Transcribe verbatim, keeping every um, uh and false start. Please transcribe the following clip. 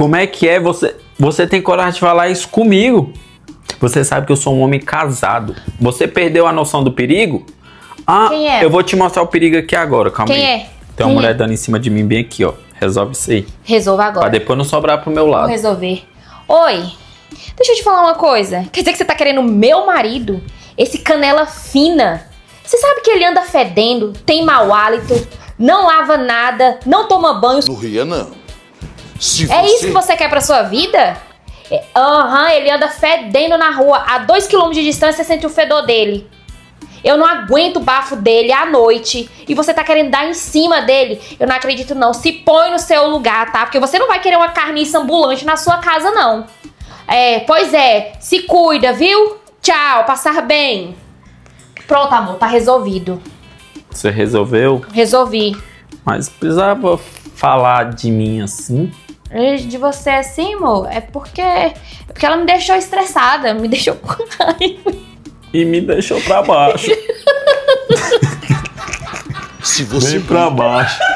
Como é que é? Você, você tem coragem de falar isso comigo? Você sabe que eu sou um homem casado. Você perdeu a noção do perigo? Ah, Quem é? Eu vou te mostrar o perigo aqui agora, calma Quem aí. é? Tem Quem uma mulher é? dando em cima de mim bem aqui, ó. Resolve isso aí. Resolva agora. Pra depois não sobrar pro meu lado. Vou resolver. Oi, deixa eu te falar uma coisa. Quer dizer que você tá querendo meu marido? Esse canela fina. Você sabe que ele anda fedendo, tem mau hálito, não lava nada, não toma banho. Não ria, não. Se É você... isso que você quer pra sua vida? Aham, uhum, ele anda fedendo na rua. A dois quilômetros de distância você sente o fedor dele. Eu não aguento o bafo dele à noite. E você tá querendo dar em cima dele? Eu não acredito não. Se põe no seu lugar, tá? Porque você não vai querer uma carniça ambulante na sua casa, não. É, pois é. Se cuida, viu? Tchau, passar bem. Pronto, amor, tá resolvido. Você resolveu? Resolvi. Mas precisava falar de mim assim? De você assim, amor? É porque... É porque ela me deixou estressada. Me deixou com raiva. E me deixou pra baixo. Se você Vem pra baixo.